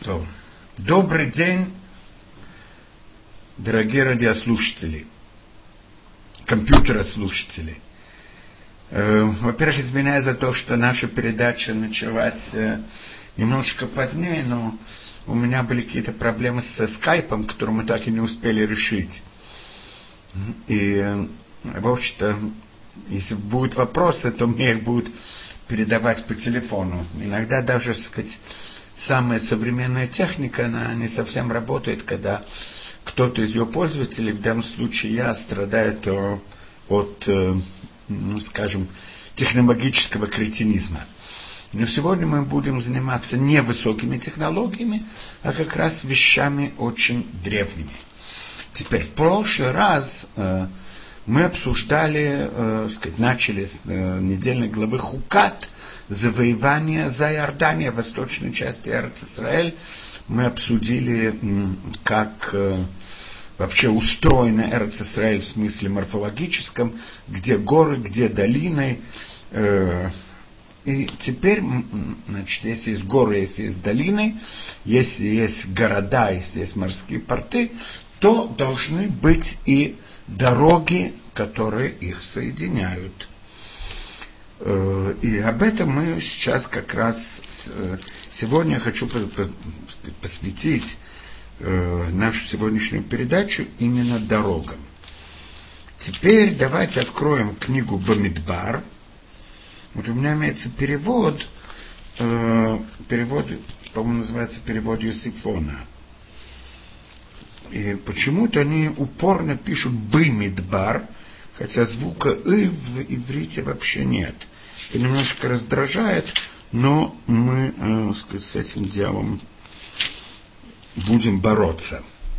То. Добрый день, дорогие радиослушатели, компьютерослушатели. Во-первых, извиняюсь за то, что наша передача началась немножечко позднее, но у меня были какие-то проблемы со скайпом, которые мы так и не успели решить. И, в общем-то, если будут вопросы, то мне их будут передавать по телефону. Иногда даже, так сказать, самая современная техника, она не совсем работает, когда кто-то из ее пользователей, в данном случае я, страдает от, скажем, технологического кретинизма. Но сегодня мы будем заниматься не высокими технологиями, а как раз вещами очень древними. Теперь, в прошлый раз мы обсуждали, начали с недельной главы Хукат, завоевание за Иордания, восточной части Эрец-Исраэль. Мы обсудили, как вообще устроена Эрец-Исраэль в смысле морфологическом, где горы, где долины. И теперь, значит, если есть горы, если есть долины, если есть города, если есть морские порты, то должны быть и дороги, которые их соединяют. И об этом мы сейчас как раз сегодня хочу посвятить нашу сегодняшнюю передачу именно дорогам. Теперь давайте откроем книгу Бамидбар. Вот у меня имеется перевод, по-моему, называется перевод Йосифона. И почему-то они упорно пишут «бымидбар», хотя звука «ы» в иврите вообще нет. Это немножко раздражает, но мы с этим делом будем бороться.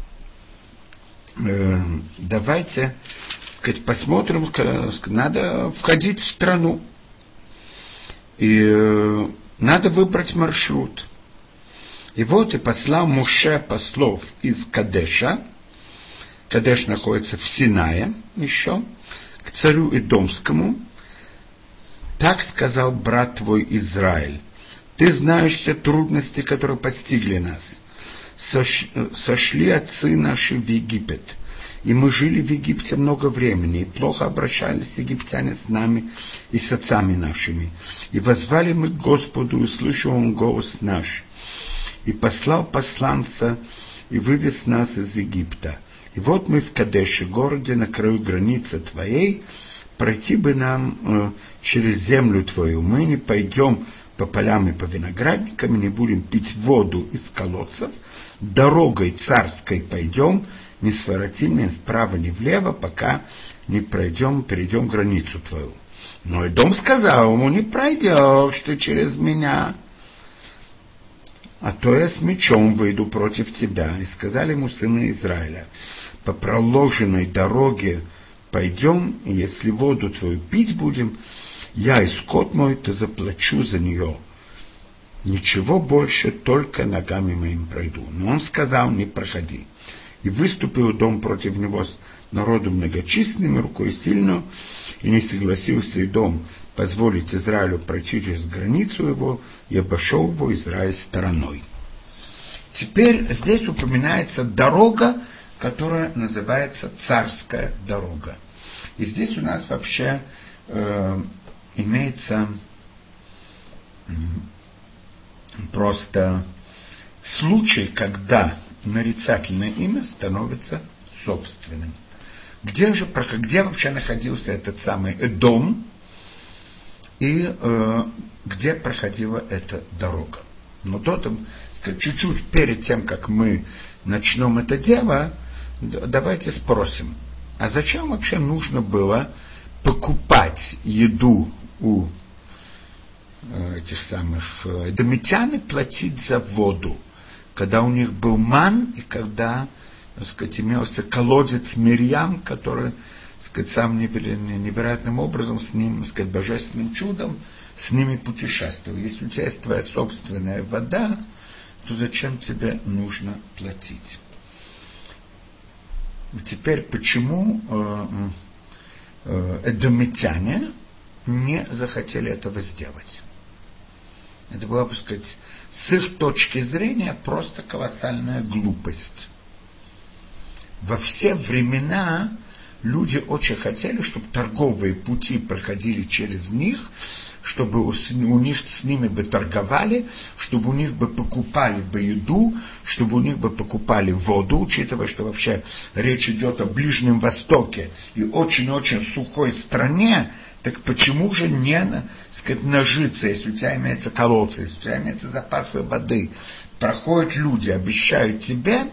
Давайте посмотрим, надо входить в страну. И надо выбрать маршрут. И вот и послал Моше послов из Кадеша. Кадеш находится в Синае еще, к царю Идомскому. Так сказал брат твой Израиль: ты знаешь все трудности, которые постигли нас. Сошли отцы наши в Египет, и мы жили в Египте много времени, и плохо обращались египтяне с нами и с отцами нашими. И воззвали мы к Господу, и услышал Он голос наш, и послал посланца, и вывез нас из Египта. И вот мы в Кадеше, городе на краю границы твоей, пройти бы нам через землю твою. Мы не пойдем по полям и по виноградникам, не будем пить воду из колодцев, дорогой царской пойдем, не своротим ни вправо, ни влево, пока не перейдем границу твою. Но Эдом сказал ему: не пройдешь ты через меня, а то я с мечом выйду против тебя. И сказали ему сыны Израиля: по проложенной дороге пойдем, и если воду твою пить будем, я и скот мой, то заплачу за нее. Ничего больше, только ногами моим пройду. Но он сказал: не проходи. И выступил Эдом против него с народом многочисленным, рукой сильную, и не согласился Эдом позволить Израилю пройти через границу его, и обошел его Израиль стороной. Теперь здесь упоминается дорога, которая называется царская дорога. И здесь у нас вообще имеется просто случай, когда нарицательное имя становится собственным. Где вообще находился этот самый Эдом и где проходила эта дорога? Но чуть-чуть перед тем, как мы начнем это дело, давайте спросим, а зачем вообще нужно было покупать еду у этих самых эдомитян и платить за воду, когда у них был ман и когда, имелся колодец Мирьям, который, самым невероятным образом с ним, божественным чудом с ними путешествовал. Если у тебя есть твоя собственная вода, то зачем тебе нужно платить? Теперь, почему эдомитяне не захотели этого сделать? Это была, так сказать, с их точки зрения просто колоссальная глупость. Во все времена люди очень хотели, чтобы торговые пути проходили через них, чтобы у них с ними бы торговали, чтобы у них бы покупали бы еду, чтобы у них бы покупали воду, учитывая, что вообще речь идет о Ближнем Востоке и очень-очень сухой стране, так почему же не, сказать, нажиться, если у тебя имеется колодцы, если у тебя имеется запасы воды, проходят люди, обещают тебе.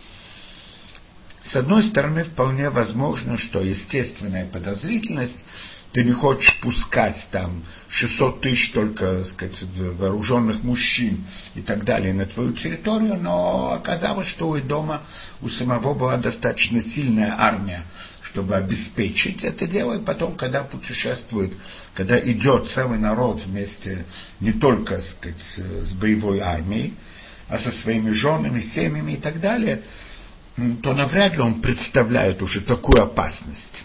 С одной стороны, вполне возможно, что естественная подозрительность, ты не хочешь пускать там 600 тысяч только, так сказать, вооруженных мужчин и так далее на твою территорию, но оказалось, что у дома у самого была достаточно сильная армия, чтобы обеспечить это дело, и потом, когда путешествует, когда идет целый народ вместе не только, так сказать, с боевой армией, а со своими женами, семьями и так далее, то навряд ли он представляет уже такую опасность.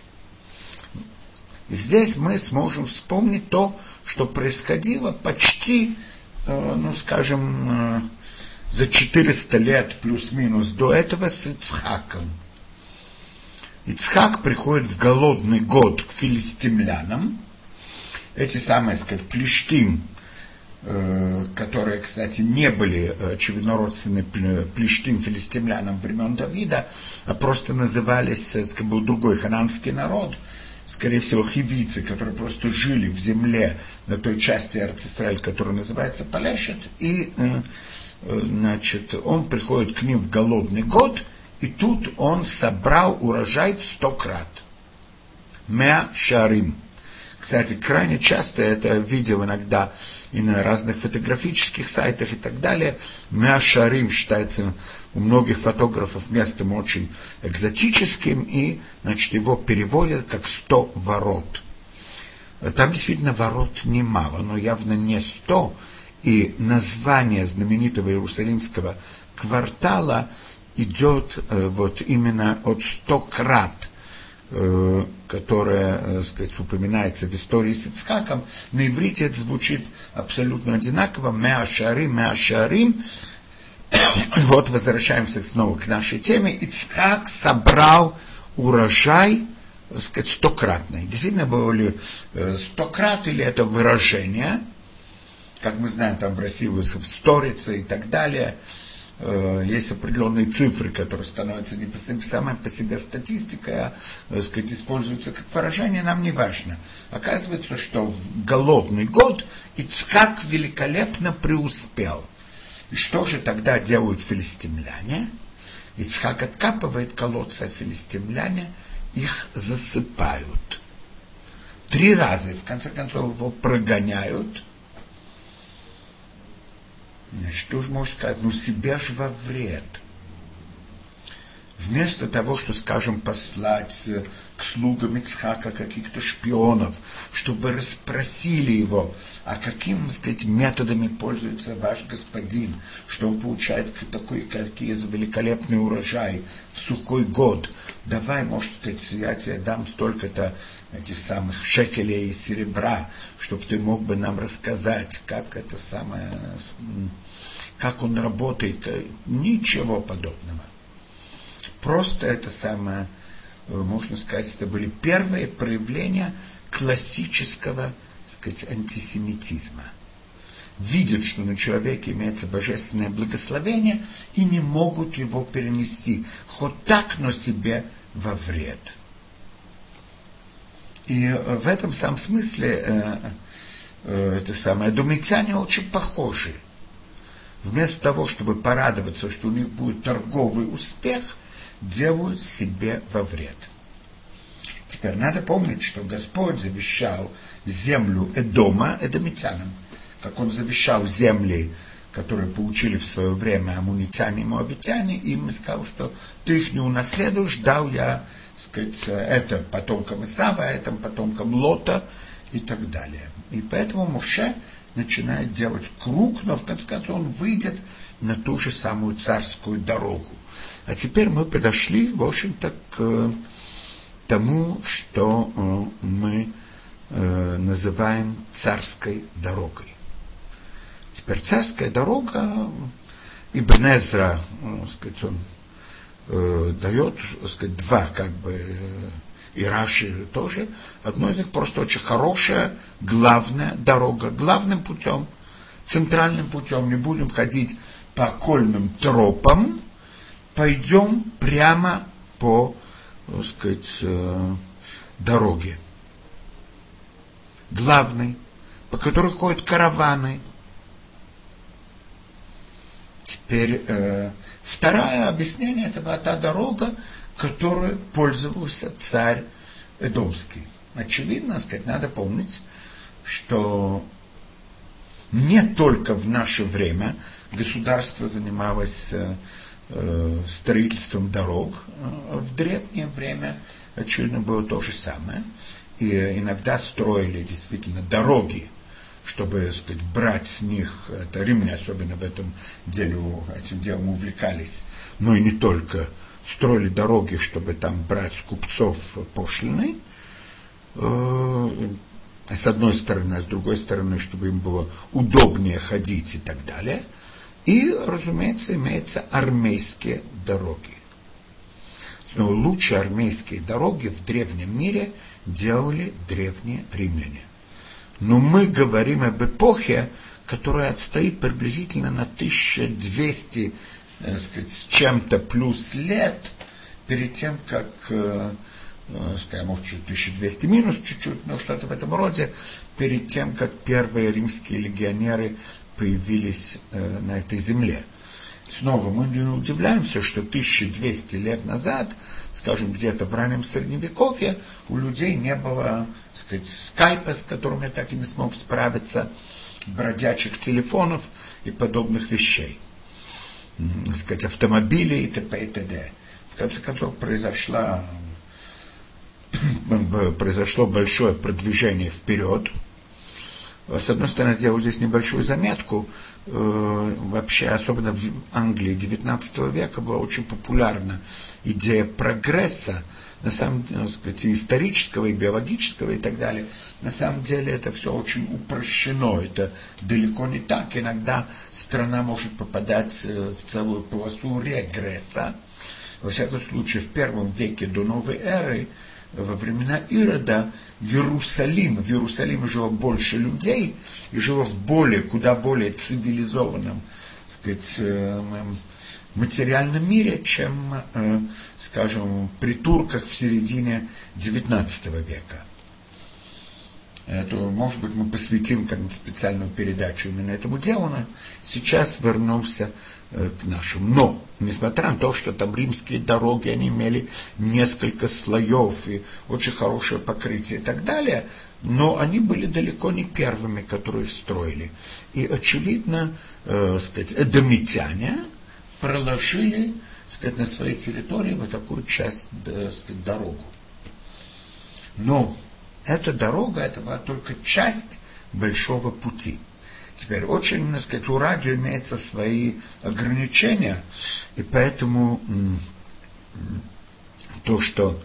И здесь мы сможем вспомнить то, что происходило почти, скажем, за 400 лет плюс-минус до этого с Ицхаком. Ицхак приходит в голодный год к филистимлянам. Эти самые, сказать, плештим, которые, кстати, не были, очевидно, родственны плештим филистимлянам времен Давида, а просто назывались, был другой хананский народ, скорее всего, хивийцы, которые просто жили в земле на той части Эрец-Исраэль, которая называется Палешет, и, значит, он приходит к ним в голодный год, и тут он собрал урожай в 100 крат. Меа шарим. Кстати, крайне часто я это видел иногда и на разных фотографических сайтах и так далее. Меа шарим считается у многих фотографов местом очень экзотическим, и, значит, его переводят как 100 ворот. Там действительно ворот немало, но явно не 100, и название знаменитого Иерусалимского квартала идет вот именно от 100 крат, которая, так сказать, упоминается в истории с Ицхаком. На иврите это звучит абсолютно одинаково. Меа шарим. Вот возвращаемся снова к нашей теме. Ицхак собрал урожай, так сказать, 100-кратный. Действительно было ли 100 крат, или это выражение, как мы знаем, там в России в сторице и так далее. Есть определенные цифры, которые становятся не самой по себе статистикой, а, так сказать, используются как выражение, нам не важно. Оказывается, что в голодный год Ицхак великолепно преуспел. И что же тогда делают филистимляне? Ицхак откапывает колодцы, а филистимляне их засыпают. 3 раза, и в конце концов его прогоняют. Что же можно сказать? Себе же во вред. Вместо того, что, скажем, послать к слугам Ицхака каких-то шпионов, чтобы расспросили его, а какими, так сказать, методами пользуется ваш господин, что он получает какие великолепный урожай в сухой год. Давай, может сказать, я тебе дам столько-то этих самых шекелей серебра, чтобы ты мог бы нам рассказать, как это самое, как он работает. Ничего подобного. Просто это самое, можно сказать, это были первые проявления классического, так сказать, антисемитизма. Видят, что на человеке имеется божественное благословение, и не могут его перенести, хоть так, но себе во вред. И в этом самом смысле это самое, эдомитяне очень похожи. Вместо того, чтобы порадоваться, что у них будет торговый успех, делают себе во вред. Теперь надо помнить, что Господь завещал землю Эдома эдомитянам, как Он завещал земли, которые получили в свое время аммонитяне и моавитяне, и им сказал, что ты их не унаследуешь, дал я, так сказать, это потомкам Исава, это потомкам Лота и так далее. И поэтому Моше начинает делать круг, но в конце концов он выйдет на ту же самую царскую дорогу. А теперь мы подошли, в общем-то, к тому, что мы называем царской дорогой. Теперь царская дорога, Ибн Эзра, сказать, он дает, сказать, два, как бы, и Раши тоже. Одно из них просто очень хорошая, главная дорога, главным путем, центральным путем. Не будем ходить по окольным тропам, пойдем прямо по, так сказать, дороге. Главной, по которой ходят караваны. Теперь второе объяснение, это была та дорога, которой пользовался царь Эдомский. Очевидно, сказать, надо помнить, что не только в наше время государство занималось строительством дорог, в древнее время, очевидно, было то же самое. И иногда строили действительно дороги, чтобы, так сказать, брать с них, это римляне особенно в этом деле, этим делом увлекались, но и не только, строили дороги, чтобы там брать с купцов пошлины, с одной стороны, а с другой стороны, чтобы им было удобнее ходить и так далее. И, разумеется, имеются армейские дороги. Но лучшие армейские дороги в древнем мире делали древние римляне. Но мы говорим об эпохе, которая отстоит приблизительно на 1200, сказать, с чем-то плюс лет, перед тем, как, скажем, может, 1200 минус чуть-чуть, но что-то в этом роде, перед тем, как первые римские легионеры появились на этой земле. Снова мы не удивляемся, что 1200 лет назад, скажем, где-то в раннем Средневековье, у людей не было, так сказать, скайпа, с которым я так и не смог справиться, бродячих телефонов и подобных вещей, так сказать, автомобилей и т.п. и т.д. В конце концов, произошло большое продвижение вперед. С одной стороны, сделал здесь небольшую заметку. Вообще, особенно в Англии XIX века была очень популярна идея прогресса, на самом деле, так сказать, и исторического, и биологического, и так далее. На самом деле это все очень упрощено, это далеко не так. Иногда страна может попадать в целую полосу регресса. Во всяком случае, в первом веке до новой эры, во времена Ирода, в Иерусалиме жило больше людей и жило в куда более цивилизованном, так сказать, материальном мире, чем, скажем, при турках в середине XIX века. Это, может быть, мы посвятим как-нибудь специальную передачу именно этому делу, но сейчас вернемся к нашим. Но, несмотря на то, что там римские дороги, они имели несколько слоев и очень хорошее покрытие и так далее, но они были далеко не первыми, которые их строили. И, очевидно, сказать, эдомитяне проложили, сказать, на своей территории вот такую часть, сказать, дорогу. Но эта дорога, это была только часть большого пути. Теперь очень, так сказать, у радио имеются свои ограничения, и поэтому то, что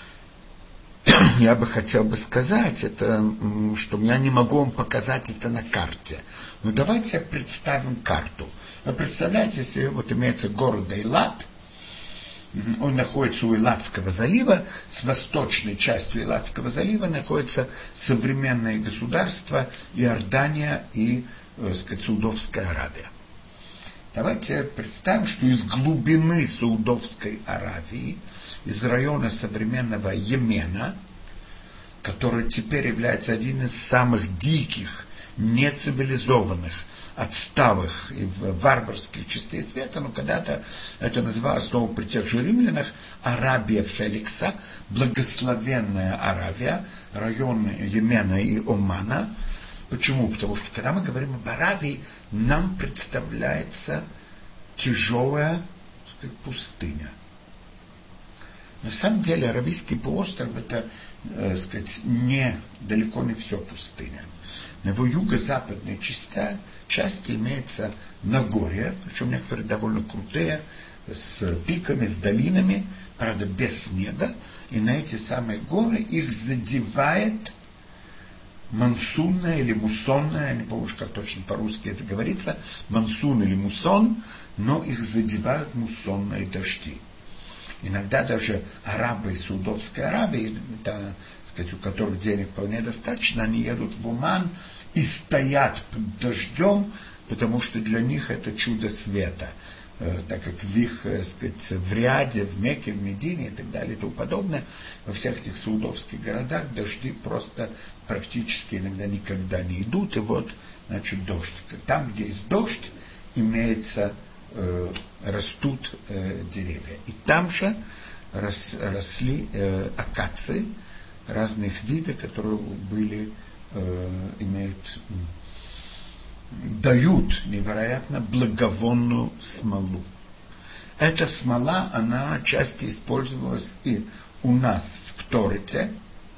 я бы хотел бы сказать, это, что я не могу вам показать это на карте. Но давайте представим карту. Вы представляете, если вот имеется город Эйлат, он находится у Эйлатского залива, с восточной частью Эйлатского залива находится современное государство Иордания и, так сказать, Саудовская Аравия. Давайте представим, что из глубины Саудовской Аравии, из района современного Йемена, который теперь является одним из самых диких, нецивилизованных, отсталых и варварских частей света, но когда-то это называлось снова при тех же римлянах Арабия Феликса, благословенная Аравия, район Йемена и Омана. Почему? Потому что когда мы говорим об Аравии, нам представляется тяжелая, так сказать, пустыня. На самом деле Аравийский полуостров это, так сказать, далеко не все пустыня. На его юго-западной части имеется Нагорье, причем некоторые довольно крутые, с пиками, с долинами, правда, без снега. И на эти самые горы их задевает мансунная или муссонная, я не помню, как точно по-русски это говорится, мансун или муссон, но их задевают муссонные дожди. Иногда даже арабы из Саудовской Аравии, да, сказать, у которых денег вполне достаточно, они едут в Оман и стоят под дождем, потому что для них это чудо света. Так как в их, сказать, в Риаде, в Мекке, в Медине и так далее и тому подобное, во всех этих саудовских городах дожди просто практически иногда никогда не идут, и вот, значит, дождь. Там, где есть дождь, растут деревья. И там же росли акации разных видов, которые дают невероятно благовонную смолу. Эта смола, она отчасти использовалась и у нас в Кторите,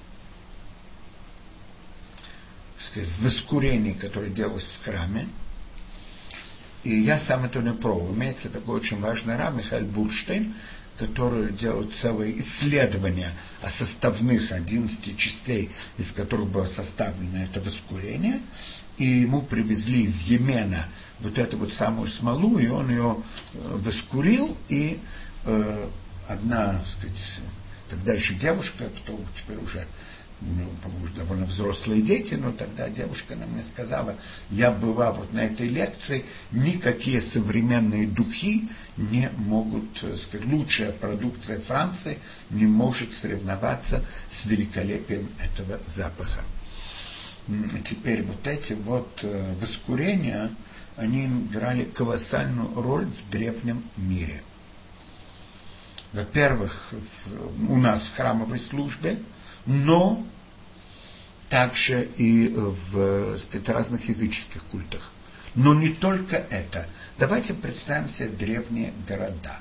в воскурении, которое делалось в храме. И я сам этого не пробовал. Имеется такой очень важный раб Михаил Бурштейн, который делает целое исследование о составных 11 частей, из которых было составлено это воскурение. И ему привезли из Йемена вот эту вот самую смолу, и он ее воскурил, и одна, сказать, тогда еще девушка, потом теперь уже, по-моему, довольно взрослые дети, но тогда девушка нам мне сказала, я была вот на этой лекции, никакие современные духи не могут, сказать, лучшая продукция Франции не может соревноваться с великолепием этого запаха. Теперь вот эти вот воскурения, они играли колоссальную роль в древнем мире. Во-первых, у нас в храмовой службе, но также и в, сказать, разных языческих культах. Но не только это. Давайте представим себе древние города.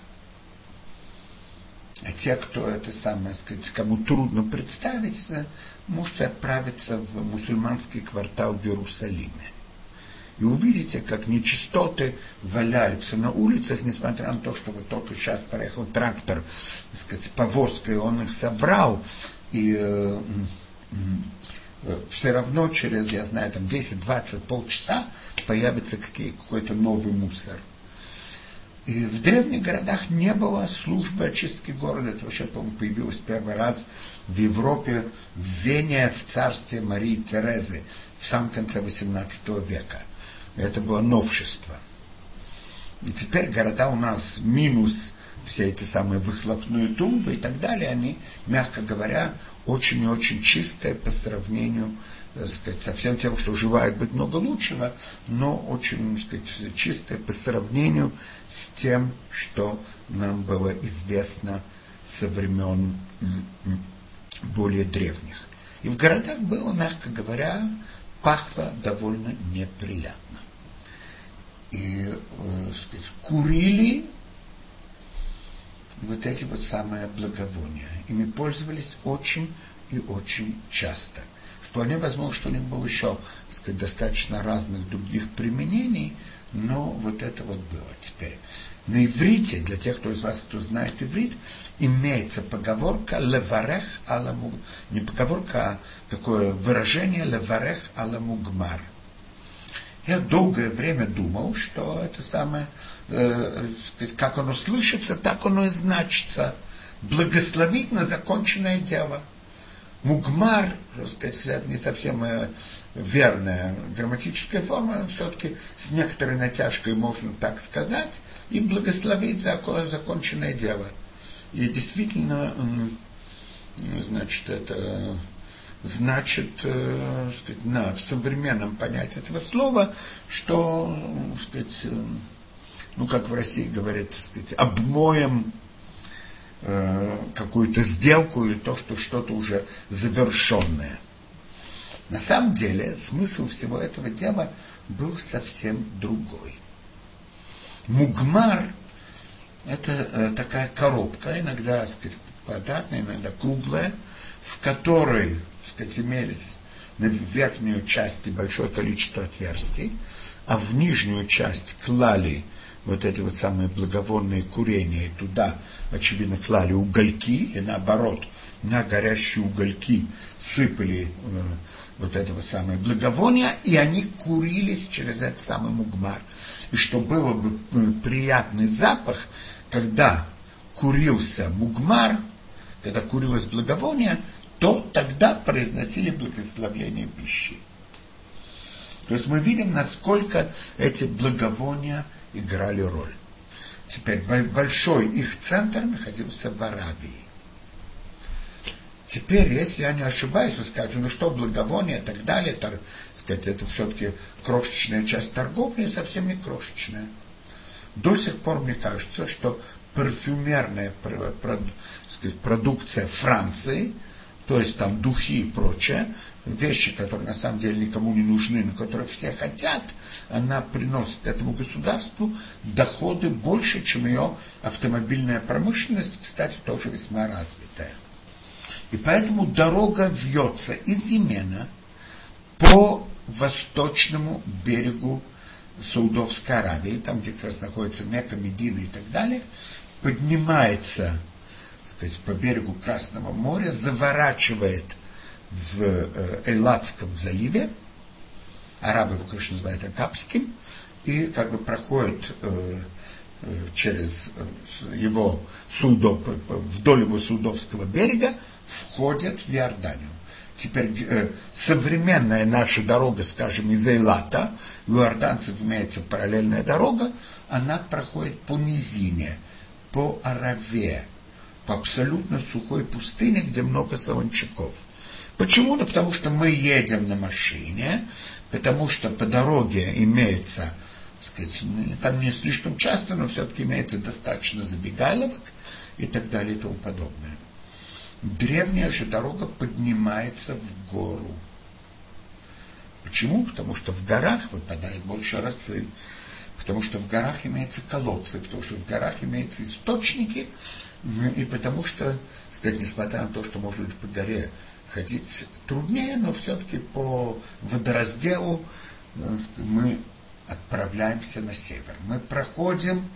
А те, кто это самое, сказать, кому трудно представить, можете отправиться в мусульманский квартал в Иерусалиме. И увидите, как нечистоты валяются на улицах, несмотря на то, что вот только сейчас проехал трактор, так сказать, повозкой, он их собрал, и все равно через, я знаю, там 10-20, полчаса появится какой-то новый мусор. И в древних городах не было службы очистки города. Это вообще, по-моему, появилось первый раз в Европе, в Вене, в царстве Марии Терезы в самом конце XVIII века. Это было новшество. И теперь города у нас минус все эти самые выхлопные трубы и так далее, они, мягко говоря, очень и очень чистые по сравнению, так сказать, со всем тем, что желает быть много лучшего, но очень, так сказать, чистое по сравнению с тем, что нам было известно со времен более древних. И в городах было, мягко говоря, пахло довольно неприятно. И, так сказать, курили вот эти вот самые благовония. Ими пользовались очень и очень часто. Вполне возможно, что у них было еще, так сказать, достаточно разных других применений, но вот это вот было. Теперь на иврите, для тех, кто из вас, кто знает иврит, имеется поговорка «леварех ала мугмар». Не поговорка, а такое выражение «леварех ала мугмар». Я долгое время думал, что это самое, как оно слышится, так оно и значится. Благословить на законченное дело. Мугмар, сказать, это не совсем верная грамматическая форма, но все-таки с некоторой натяжкой можно так сказать, и благословить законченное дело. И действительно, значит, это значит, сказать, в современном понятии этого слова, что, сказать, как в России говорят, сказать, обмоем какую-то сделку или то, что что-то уже завершенное. На самом деле смысл всего этого дела был совсем другой. Мугмар – это такая коробка, иногда, сказать, квадратная, иногда круглая, в которой, сказать, имелись на верхнюю часть большое количество отверстий, а в нижнюю часть клали вот эти вот самые благовонные курения, и туда, очевидно, клали угольки, или наоборот, на горящие угольки сыпали вот это вот самое благовоние, и они курились через этот самый мугмар. И что было бы приятный запах, когда курился мугмар, когда курилось благовоние, то тогда произносили благословление пищи. То есть мы видим, насколько эти благовония играли роль. Теперь большой их центр находился в Аравии. Теперь, если я не ошибаюсь, вы скажете, ну что, благовония и так далее, сказать, это все-таки крошечная часть торговли, совсем не крошечная. До сих пор мне кажется, что парфюмерная продукция Франции, то есть там духи и прочее, вещи, которые на самом деле никому не нужны, но которые все хотят, она приносит этому государству доходы больше, чем ее автомобильная промышленность, кстати, тоже весьма развитая. И поэтому дорога вьется из Йемена по восточному берегу Саудовской Аравии, там, где как раз находится Мекка, Медина и так далее, поднимается, так сказать, по берегу Красного моря, заворачивает в Эйлатском заливе, арабы его, конечно, называют Акапским, и как бы проходит через его вдоль его Саудовского берега, входит в Иорданию. Теперь современная наша дорога, скажем, из Эйлата, у иорданцев имеется параллельная дорога, она проходит по низине, по Араве, по абсолютно сухой пустыне, где много солончаков. Почему? Ну, потому что мы едем на машине, потому что по дороге имеется, так сказать, там не слишком часто, но все-таки имеется достаточно забегаловок и так далее и тому подобное. Древняя же дорога поднимается в гору. Почему? Потому что в горах выпадает больше росы, потому что в горах имеются колодцы, потому что в горах имеются источники, и потому что, так сказать, несмотря на то, что, может быть, по горе ходить труднее, но все-таки по водоразделу мы отправляемся на север. Мы проходим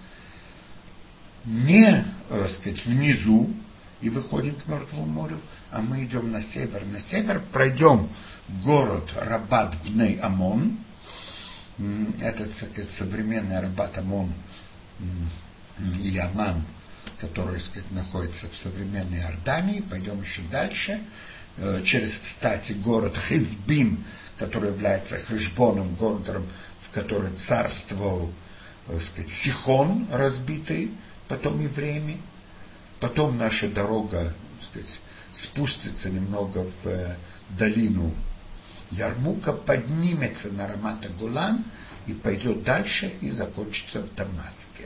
не, так сказать, внизу и выходим к Мертвому морю, а мы идем на север. На север пройдем город Рабат-Бней-Амон. Это, так сказать, современный Рабат-Амон или Аман, который, так сказать, находится в современной Иордании. Пойдем еще дальше. Через, кстати, город Хизбин, который является Хешбоном, городом, в котором царствовал, так сказать, Сихон, разбитый потом евреями. Потом наша дорога, так сказать, спустится немного в долину Ярмука, поднимется на Рамат-а-Голан и пойдет дальше и закончится в Дамаске.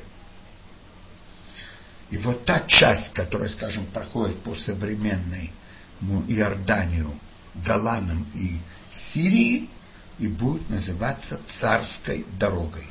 И вот та часть, которая, скажем, проходит по современной Иорданию, Голаном и Сирии, и будет называться царской дорогой.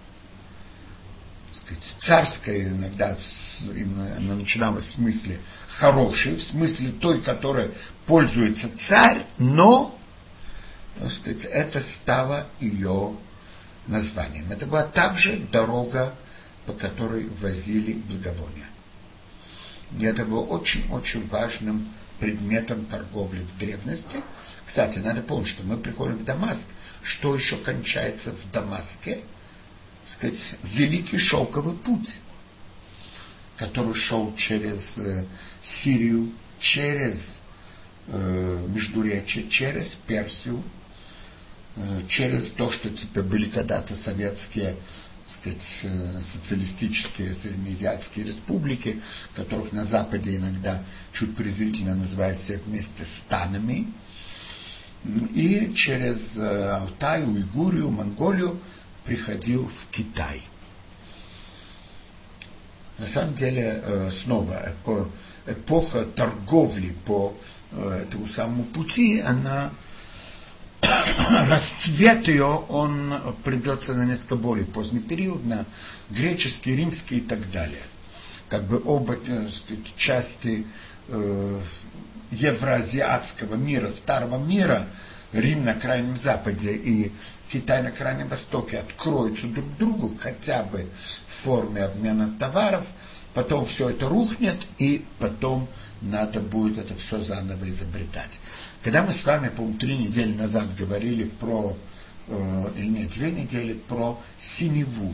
Царская иногда она начиналась в смысле хорошей, в смысле той, которой пользуется царь, но, так сказать, это стало ее названием. Это была также дорога, по которой возили благовония. И это было очень-очень важным предметом торговли в древности. Кстати, надо помнить, что мы приходим в Дамаск. Что еще кончается в Дамаске? Так сказать, Великий Шелковый путь, который шел через Сирию, через Междуречье, через Персию, через то, что теперь были когда-то советские, так сказать, социалистические среднеазиатские республики, которых на Западе иногда чуть презрительно называют все вместе станами, и через Алтай, Уйгурию, Монголию приходил в Китай. На самом деле, снова, эпоха торговли по этому самому пути, она, расцвет ее, он придется на несколько более поздний период, на греческий, римский и так далее. Как бы оба, так сказать, части евроазиатского мира, старого мира, Рим на Крайнем Западе и Китай на Крайнем Востоке откроются друг другу хотя бы в форме обмена товаров, потом все это рухнет, и потом надо будет это все заново изобретать. Когда мы с вами, по-моему, 3 недели назад говорили про, или нет, 2 недели про синеву,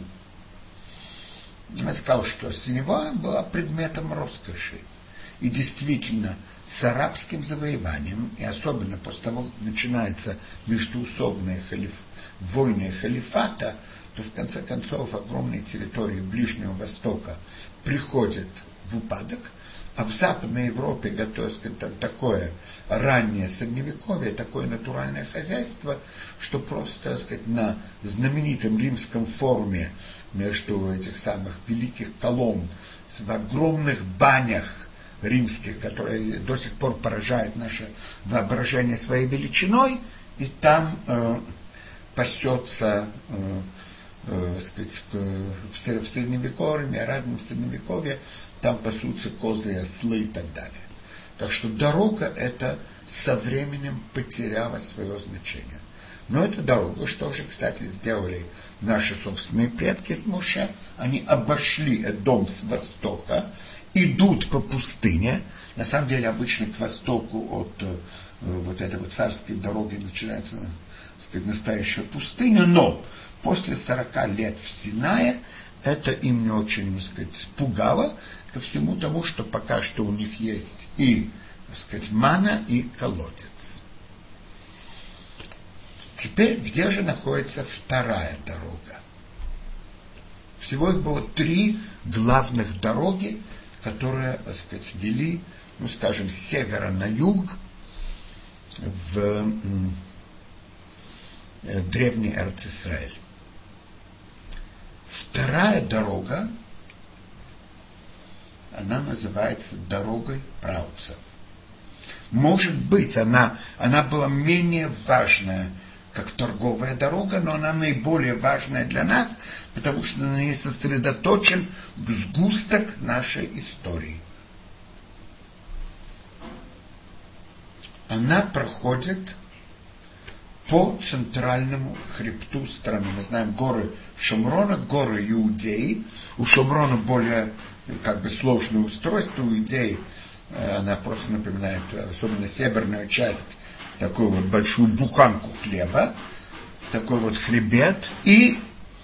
я сказал, что синева была предметом роскоши. И действительно, с арабским завоеванием, и особенно после того, как начинается междоусобные войны халифата, то в конце концов огромные территории Ближнего Востока приходят в упадок, а в Западной Европе готовится там такое раннее средневековье, такое натуральное хозяйство, что просто, так сказать, на знаменитом римском форуме между этих самых великих колонн, в огромных банях римских, которые до сих пор поражают наше воображение своей величиной, и там пасется, сказать, в средневековье, раннем средневековье, там пасутся козы, ослы и так далее. Так что дорога эта со временем потеряла свое значение. Но эта дорога, что же, кстати, сделали наши собственные предки с Моше, они обошли Эдом с востока, идут по пустыне. На самом деле, обычно к востоку от вот этой вот царской дороги начинается, так сказать, настоящая пустыня, но после 40 лет в Синае это им не очень, так сказать, пугало ко всему тому, что пока что у них есть и, так сказать, мана, и колодец. Теперь, где же находится вторая дорога? Всего их было 3 главных дороги, которые, так сказать, вели, ну, скажем, с севера на юг в древний Эрец-Исраэль. Вторая дорога, она называется дорогой праотцев. Может быть, она была менее важная, как торговая дорога, но она наиболее важная для нас, потому что на ней сосредоточен сгусток нашей истории. Она проходит по центральному хребту страны. Мы знаем горы Шомрона, горы Иудеи. У Шомрона более как бы сложное устройство, у Иудеи она просто напоминает, особенно северную часть, такую вот большую буханку хлеба, такой вот хребет, и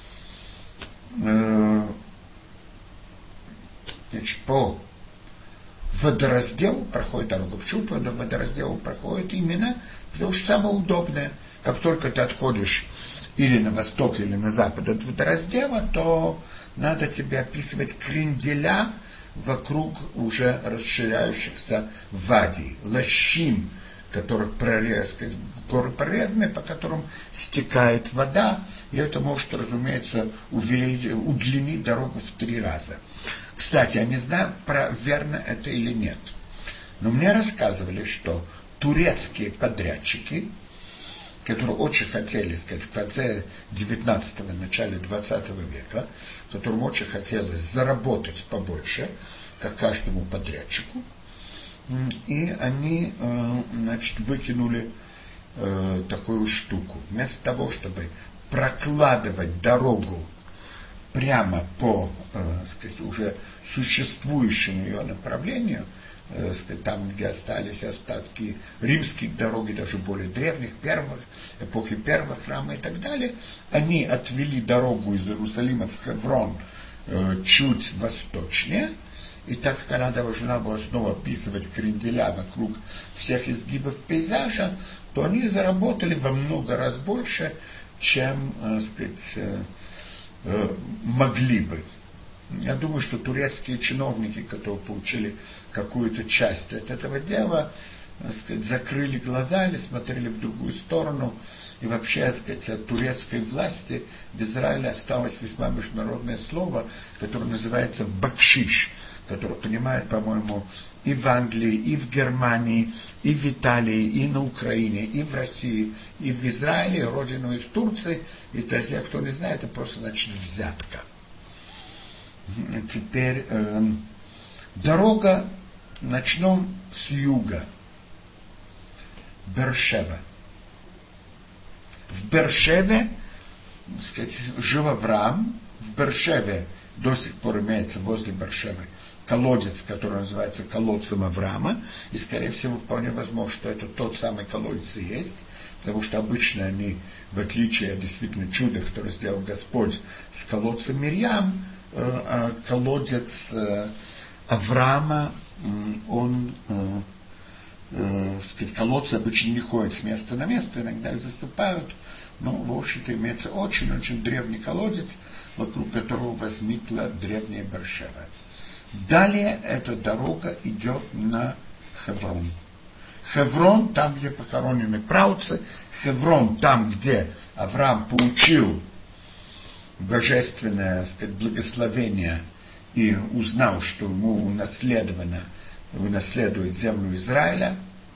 значит, по водоразделу проходит дорога. Почему по водоразделу проходит? Именно потому что самое удобное. Как только ты отходишь или на восток, или на запад от водораздела, то надо тебе описывать кренделя вокруг уже расширяющихся вадий, лощин, которых горы прорезаны, по которым стекает вода, и это может, разумеется, удлинить дорогу в 3 раза. Кстати, я не знаю, верно это или нет, но мне рассказывали, что турецкие подрядчики, которые очень хотели, сказать, в конце 19-го, начале 20 века, которым очень хотелось заработать побольше, как каждому подрядчику, и они, значит, выкинули такую штуку. Вместо того, чтобы прокладывать дорогу прямо по, сказать, уже существующему ее направлению, сказать, там, где остались остатки римских дорог и даже более древних, эпохи первых храма и так далее, они отвели дорогу из Иерусалима в Хеврон чуть восточнее, и так как она должна была снова описывать кренделя вокруг всех изгибов пейзажа, то они заработали во много раз больше, чем, сказать, могли бы. Я думаю, что турецкие чиновники, которые получили какую-то часть от этого дела, так сказать, закрыли глаза или смотрели в другую сторону. И вообще, так сказать, от турецкой власти в Израиле осталось весьма международное слово, которое называется бакшиш, которое понимает, по-моему, и в Англии, и в Германии, и в Италии, и на Украине, и в России, и в Израиле, родину из Турции. И для тех, кто не знает, это просто значит взятка. Теперь дорога, начнем с юга. Бер-Шева. В Бер-Шеве, так сказать, жил Авраам, в Бер-Шеве до сих пор имеется возле Бер-Шевы колодец, который называется колодцем Авраама, и, скорее всего, вполне возможно, что это тот самый колодец и есть, потому что обычно они, в отличие от действительно чуда, которое сделал Господь с колодцем Мирьям, колодец Авраама, он, сказать, колодцы обычно не ходят с места на место, иногда их засыпают, но, в общем-то, имеется очень-очень древний колодец, вокруг которого возникла древняя Бер-Шева. Далее эта дорога идет на Хеврон. Хеврон, там, где похоронены праотцы, Хеврон, там, где Авраам получил божественное, сказать, благословение и узнал, что ему унаследует землю Израиля.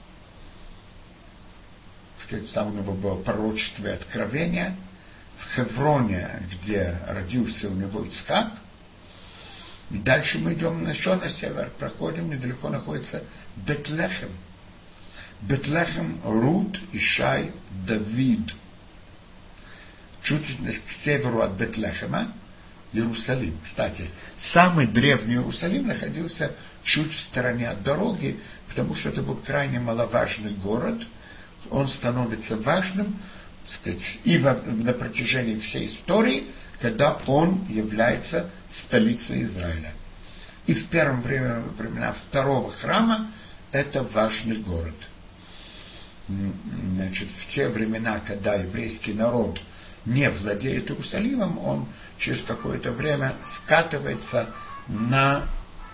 Сказать, там у него было пророчество и откровение. В Хевроне, где родился у него Ицхак. И дальше мы идем еще на север, проходим, недалеко находится Бет-Лехем. Бет-Лехем, Рут, Ишай, Давид. Чуть к северу от Бет-Лехема Иерусалим. Кстати, самый древний Иерусалим находился чуть в стороне от дороги, потому что это был крайне маловажный город. Он становится важным, так сказать, и на протяжении всей истории, когда он является столицей Израиля. И в первое время, во времена второго храма, это важный город. Значит, в те времена, когда еврейский народ не владеет Иерусалимом, он через какое-то время скатывается на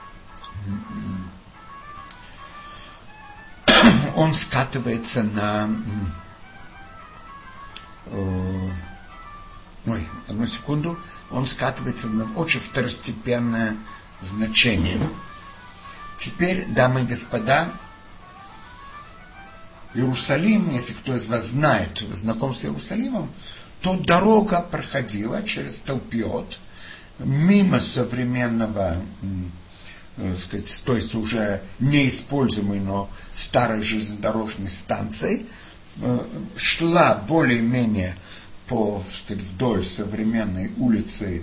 одну секунду, он скатывается на очень второстепенное значение. Теперь, дамы и господа, Иерусалим, если кто из вас знаком с Иерусалимом, то дорога проходила через Талпиот, мимо современного, сказать, то есть уже неиспользуемой, но старой железнодорожной станции, шла более-менее по, сказать, вдоль современной улицы,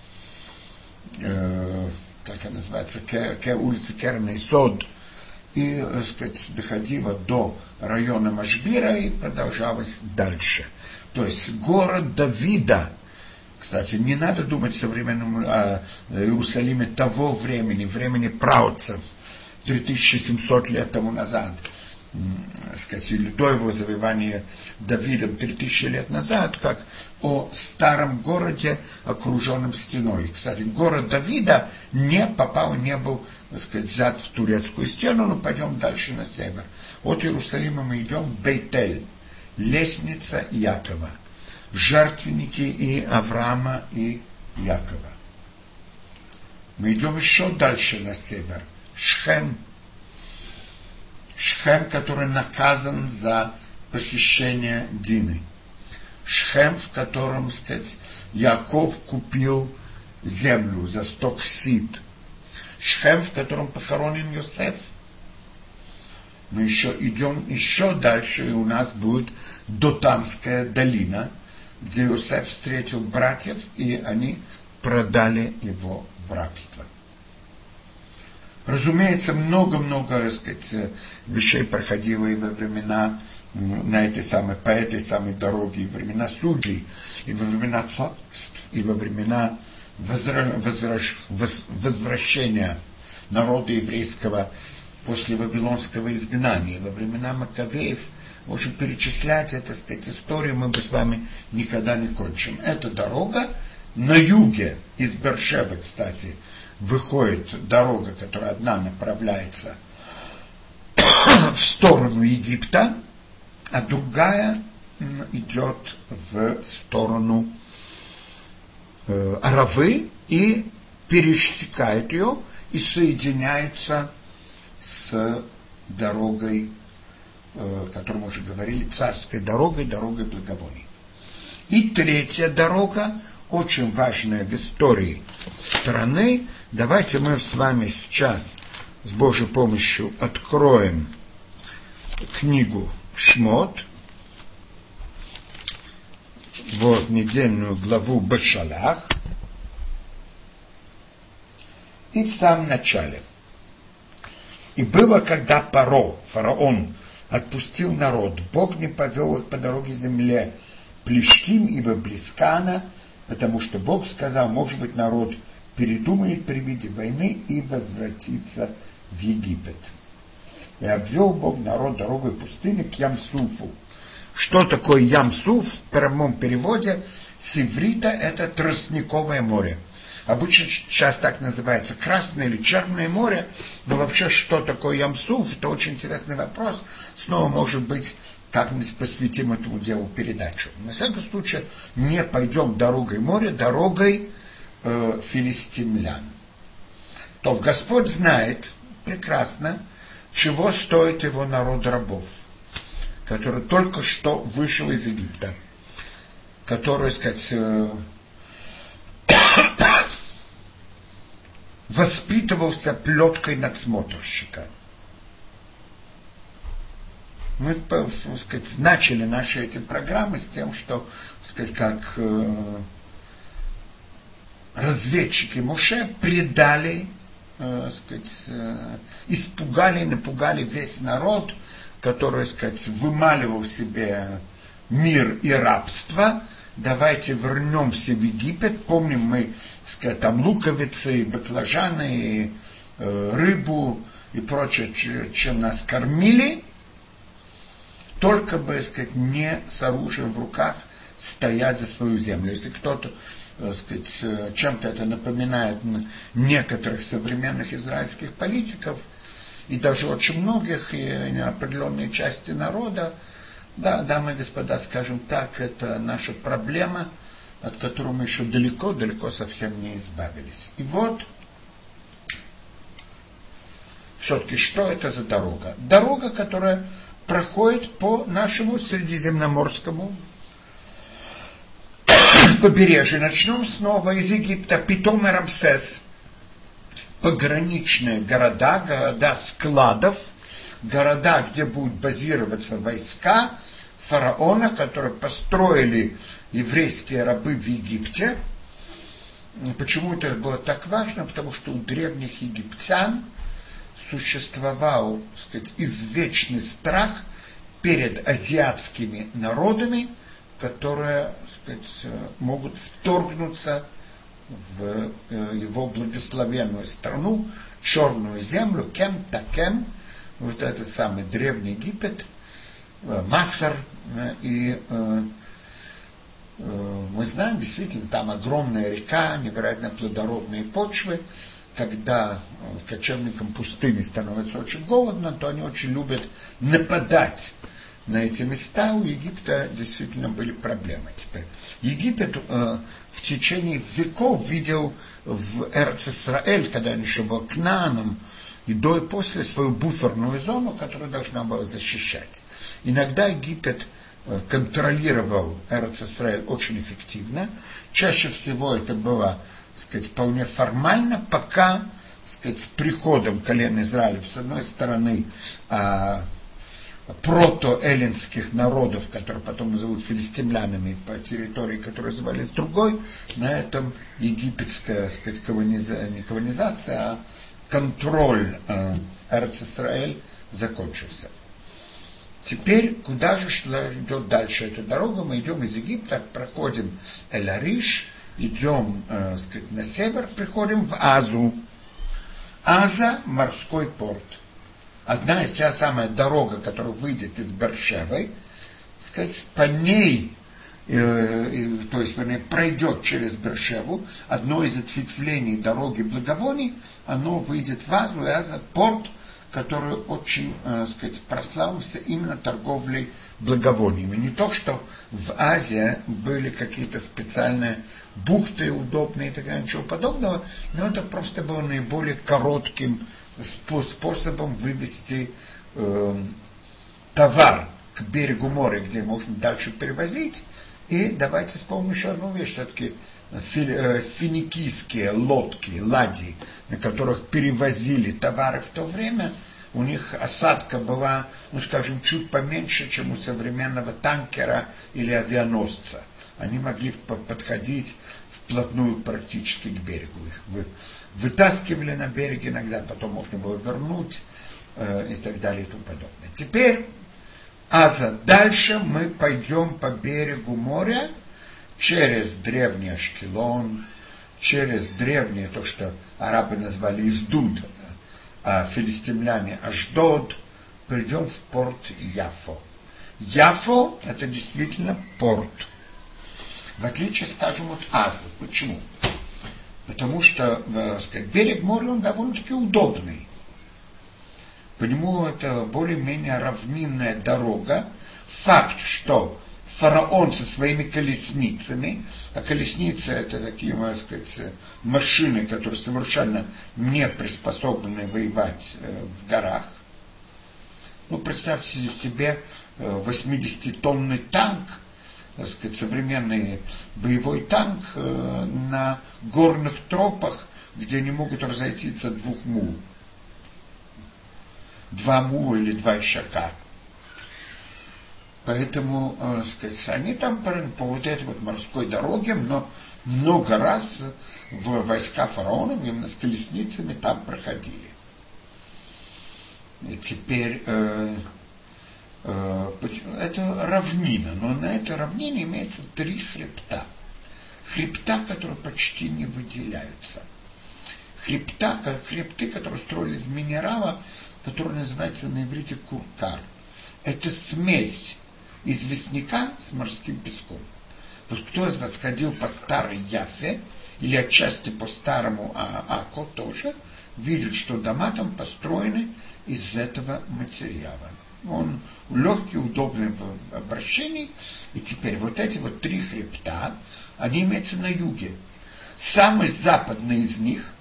как она называется, улицы Керен Сод, и, сказать, доходила до района Машбира и продолжалась дальше. То есть город Давида, кстати, не надо думать современному о Иерусалиме того времени праотцев, 3700 лет тому назад, сказать, или до его завоевания Давидом 3000 лет назад, как о старом городе, окруженном стеной. Кстати, город Давида не был, так сказать, взят в турецкую стену, но пойдем дальше на север. От Иерусалима мы идем в Бейтель, лестница Якова, жертвенники и Авраама и Якова. Мы идем еще дальше на север, Шхем, который наказан за похищение Дины. Шхем, в котором, сказать, Яков купил землю за 100 ксит. Шхем, в котором похоронен Йосеф. Мы еще идем еще дальше, и у нас будет Дотанская долина, где Йосеф встретил братьев, и они продали его в рабство. Разумеется, много-много, так сказать, вещей проходило и во времена по этой самой дороге, и во времена судей, и во времена царств, и во времена возвращения народа еврейского после вавилонского изгнания, во времена Маковеев. В общем, перечислять, так сказать, историю мы бы с вами никогда не кончим. Эта дорога на юге, из Бер-Шевы, кстати, выходит дорога, которая одна направляется в сторону Египта, а другая идет в сторону Аравы и пересекает ее и соединяется с дорогой, о которой мы уже говорили, царской дорогой благовоний. И третья дорога, очень важная в истории страны. Давайте мы с вами сейчас с Божьей помощью откроем книгу Шмот, вот недельную главу Бешалах. И в самом начале. И было, когда фараон, отпустил народ, Бог не повел их по дороге земле Плештим, ибо близка она, потому что Бог сказал, может быть, народ передумает при виде войны и возвратится в Египет. И обвел Бог народ дорогой пустыни к Ям-Суфу. Что такое Ям-Суф в прямом переводе? С иврита это тростниковое море. Обычно сейчас так называется Красное или Черное море, но вообще что такое Ям-Суф, это очень интересный вопрос. Снова, может быть, как-нибудь посвятим этому делу передачу. На всякий случай, не пойдем дорогой моря, дорогой филистимлян. То Господь знает прекрасно, чего стоит его народ рабов, который только что вышел из Египта, который, сказать, воспитывался плеткой надсмотрщика. Мы, сказать, начали наши эти программы с тем, что, сказать, как разведчики Моше предали, сказать, испугали, напугали весь народ, который, сказать, вымаливал себе мир и рабство. Давайте вернемся в Египет. Помним мы, сказать, там луковицы, баклажаны, рыбу и прочее, чем нас кормили. Только бы, сказать, не с оружием в руках стоять за свою землю. Если кто-то, сказать, чем-то это напоминает некоторых современных израильских политиков, и даже очень многих, и определенные части народа, да, дамы и господа, скажем так, это наша проблема, от которой мы еще далеко совсем не избавились. И вот, все-таки, что это за дорога? Дорога, которая проходит по нашему средиземноморскому побережью. Начнем снова из Египта. Питом и Рамсес. Пограничные города складов, города, где будут базироваться войска фараона, которые построили еврейские рабы в Египте. Почему это было так важно? Потому что у древних египтян существовал, так сказать, извечный страх перед азиатскими народами, которые, так сказать, могут вторгнуться в его благословенную страну, черную землю, кем-то, вот этот самый древний Египет, Масар, и мы знаем, действительно, там огромная река, невероятно плодородные почвы. Когда кочевникам пустыни становится очень голодно, то они очень любят нападать на эти места. У Египта действительно были проблемы. Теперь Египет в течение веков видел в Эрец-Исраэль, когда он еще был Кнааном, и до и после свою буферную зону, которую должна была защищать. Иногда Египет контролировал Эрец-Исраэль очень эффективно. Чаще всего это было, сказать, вполне формально, пока, сказать, с приходом колен Израиля, с одной стороны, протоэллинских народов, которые потом назовут филистимлянами по территории, которые назывались с другой, на этом египетская, сказать, не колонизация, а контроль Эрец-Исраэль закончился. Теперь, куда же идет дальше эта дорога? Мы идем из Египта, проходим Эль-Ариш, идем, сказать, на север, приходим в Азу. Аза – морской порт. Одна из тех самая дорога, которая выйдет из Бершевы, сказать, по ней, то есть, вернее, пройдет через Бершеву, одно из ответвлений дороги благовоний, оно выйдет в Азу, и Аза – порт, который очень, сказать, прославился именно торговлей благовониями. Не то, что в Азии были какие-то специальные бухты удобные и так далее, ничего подобного, но это просто было наиболее коротким способом вывести товар к берегу моря, где можно дальше перевозить. И давайте вспомним еще одну вещь. Все-таки финикийские лодки, ладьи, на которых перевозили товары в то время, у них осадка была, ну скажем, чуть поменьше, чем у современного танкера или авианосца. Они могли подходить в вплотную практически к берегу. Их вытаскивали на берег иногда, потом можно было вернуть и так далее и тому подобное. Теперь, дальше мы пойдем по берегу моря через древний Ашкелон, через древнее, то, что арабы назвали Издуд, а филистимляне Ашдод, придем в порт Яфо. Яфо – это действительно порт. В отличие, скажем, от Азы. Почему? Потому что, берег моря, он довольно-таки удобный. По нему это более-менее равнинная дорога. Факт, что фараон со своими колесницами, а колесницы это такие, можно сказать, машины, которые совершенно не приспособлены воевать в горах. Ну, представьте себе 80-тонный танк, так сказать, современный боевой танк на горных тропах, где не могут разойтись от 2 мул. 2 мула или 2 ишака. Поэтому, сказать, они там по вот этой вот морской дороге, но много раз в войска фараона именно с колесницами там проходили. И теперь это равнина, но на этой равнине имеется 3 хребта. Хребта, которые почти не выделяются. Хребты, которые строились из минерала, который называется на иврите куркар. Это смесь известняка с морским песком. Вот кто из вас ходил по старой Яфе, или отчасти по старому Ако тоже, видит, что дома там построены из этого материала. Он легкий, удобный в обращении. И теперь вот эти вот 3 хребта, они имеются на юге. Самый западный из них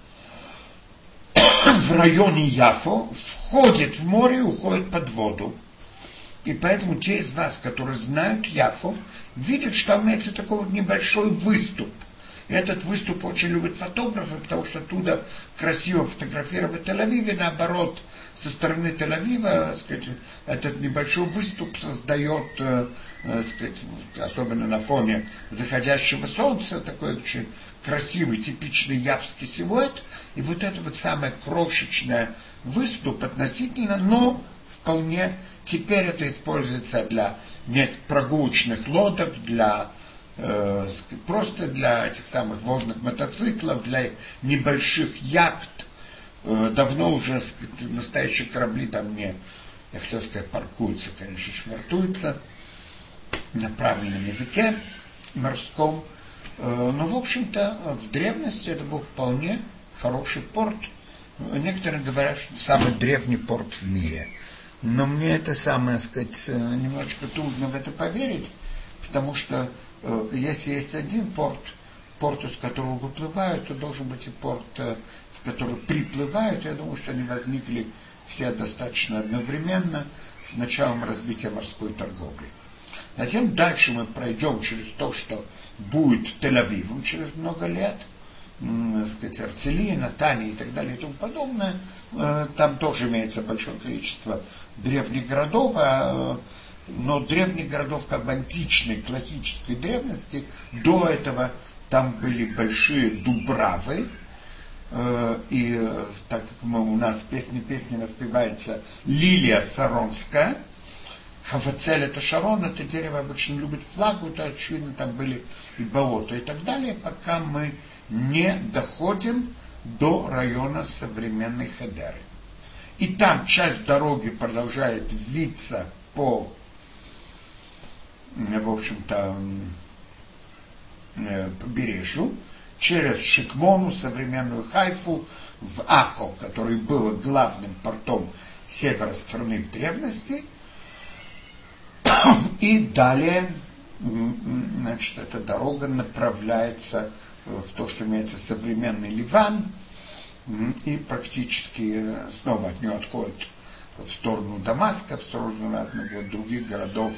в районе Яфо входит в море и уходит под воду. И поэтому те из вас, которые знают Яфо, видят, что там имеется такой вот небольшой выступ. И этот выступ очень любят фотографы, потому что оттуда красиво фотографировать Тель-Авиве. Наоборот, со стороны Тель-Авива, сказать, этот небольшой выступ создает, сказать, особенно на фоне заходящего солнца, такой очень красивый, типичный явский силуэт. И вот это вот самое крошечное выступ относительно, но вполне теперь это используется для прогулочных лодок, для просто для этих самых водных мотоциклов, для небольших яхт. Давно уже, сказать, настоящие корабли там не, я хотел сказать, паркуются, конечно, швартуются на правильном языке морском. Но, в общем-то, в древности это был вполне хороший порт. Некоторые говорят, что это самый древний порт в мире. Но мне это самое, сказать, немножечко трудно в это поверить, потому что если есть один порт, из которого выплывают, то должен быть и порт, в который приплывают. Я думаю, что они возникли все достаточно одновременно с началом развития морской торговли. Затем дальше мы пройдем через то, что будет Тель-Авивом через много лет, сказать, Арцелия, Натания и так далее и тому подобное. Там тоже имеется большое количество древних городов, но древних городов как бы античной, классической древности. До этого там были большие дубравы, и так как у нас песни воспевается лилия саронская, Хавацель это Шарон, это дерево обычно любит флагу, то очевидно там были и болота и так далее, пока мы не доходим до района современной Хедеры. И там часть дороги продолжает виться по, в общем-то, побережью, через Шикмону, современную Хайфу, в Ако, который был главным портом севера страны в древности. И далее, значит, эта дорога направляется в то, что имеется современный Ливан, и практически снова от нее отходит в сторону Дамаска, в сторону разных других городов,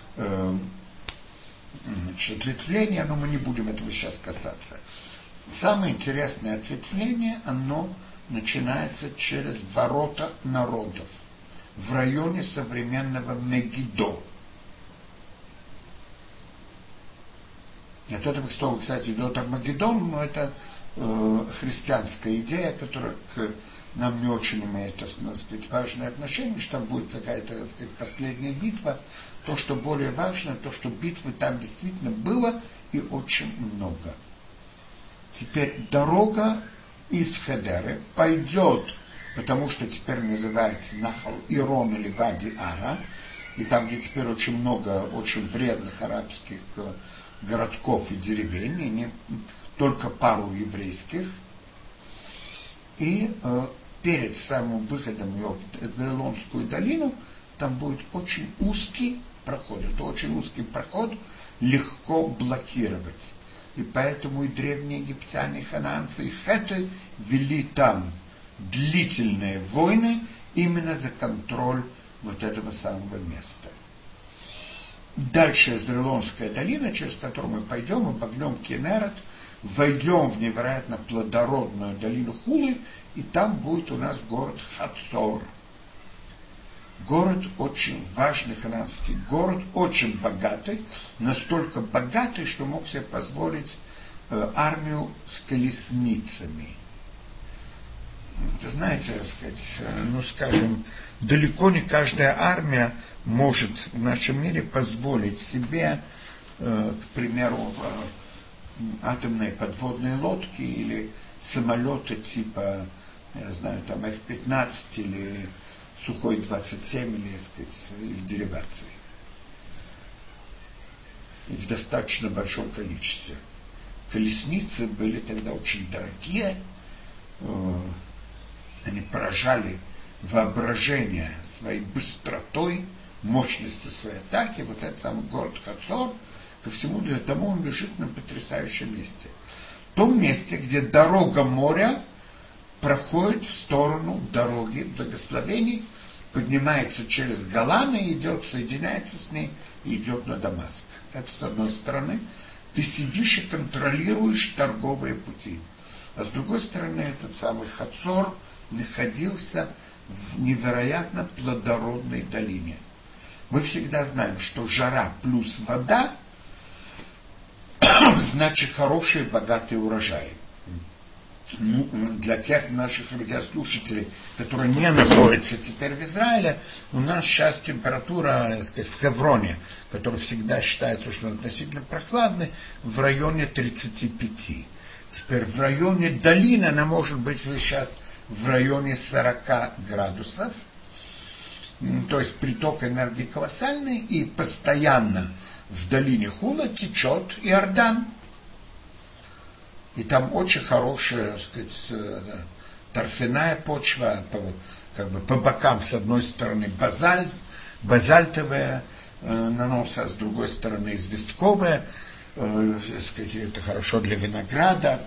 значит, ответвления, но мы не будем этого сейчас касаться. Самое интересное ответвление, оно начинается через ворота народов в районе современного Мегидо. И от этого слова, кстати, идет Армагеддон, но это христианская идея, которая к нам не очень имеет, так сказать, важное отношение, что там будет какая-то, так сказать, последняя битва. То, что более важно, то, что битвы там действительно было и очень много. Теперь дорога из Хедеры пойдет, потому что теперь называется Нахал Ирон или Вади Ара, и там, где теперь очень много очень вредных арабских городков и деревень, и не только пару еврейских. И перед самым выходом ее в Эзраилонскую долину там будет очень узкий проход. Это очень узкий проход, легко блокировать. И поэтому и древние египтяне, ханаанцы и хетты вели там длительные войны именно за контроль вот этого самого места. Дальше Эзраилонская долина, через которую мы пойдем, обогнем Кинерет, войдем в невероятно плодородную долину Хулы, и там будет у нас город Хацор. Город очень важный, ханаанский город, очень богатый, настолько богатый, что мог себе позволить армию с колесницами. Это, знаете, так сказать, скажем, далеко не каждая армия может в нашем мире позволить себе, к примеру, атомные подводные лодки или самолеты типа, я знаю, там F-15 или Сухой 27 или, так сказать, их деривации. И в достаточно большом количестве. Колесницы были тогда очень дорогие, они поражали воображение своей быстротой, мощностью своей атаки. Вот этот самый город Хацор, ко всему тому он лежит на потрясающем месте. В том месте, где дорога моря проходит в сторону дороги благословений, поднимается через Голан и идет, соединяется с ней и идет на Дамаск. Это с одной стороны. Ты сидишь и контролируешь торговые пути. А с другой стороны, этот самый Хацор находился в невероятно плодородной долине. Мы всегда знаем, что жара плюс вода значит хорошие, богатые урожаи. Для тех наших радиослушателей, которые не находятся теперь в Израиле, у нас сейчас температура, так сказать, в Хевроне, который всегда считается, что относительно прохладный, в районе 35. Теперь в районе долины она может быть сейчас в районе 40 градусов. То есть приток энергии колоссальный, и постоянно в долине Хула течет Иордан. И там очень хорошая, так сказать, торфяная почва, как бы по бокам с одной стороны базальтовая наноса, а с другой стороны известковая. Так сказать, это хорошо для винограда.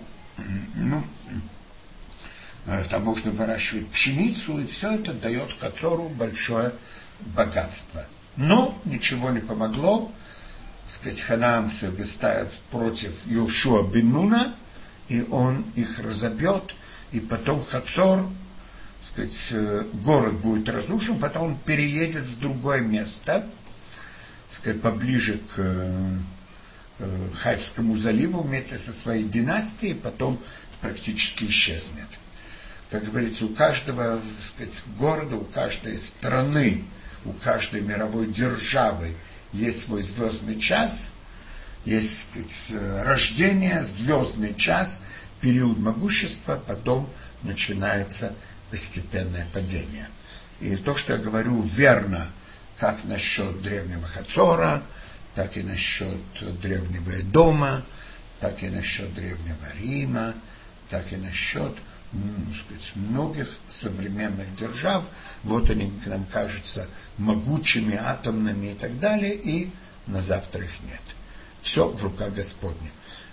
Там можно выращивать пшеницу, и все это дает Хацору большое богатство. Но ничего не помогло. Так сказать, ханаанцы выставят против Йошуа бен Нуна, и он их разобьет, и потом Хацор, так сказать, город будет разрушен, потом он переедет в другое место, так сказать, поближе к Хайфскому заливу вместе со своей династией, потом практически исчезнет. Как говорится, у каждого, так сказать, города, у каждой страны, у каждой мировой державы есть свой звездный час, есть, так сказать, рождение, звездный час, период могущества, потом начинается постепенное падение. И то, что я говорю, верно как насчет древнего Хацора, так и насчет древнего Эдома, так и насчет древнего Рима, так и насчет, сказать, многих современных держав. Вот они к нам кажутся могучими, атомными и так далее, и на завтра их нет. Все в руках Господня.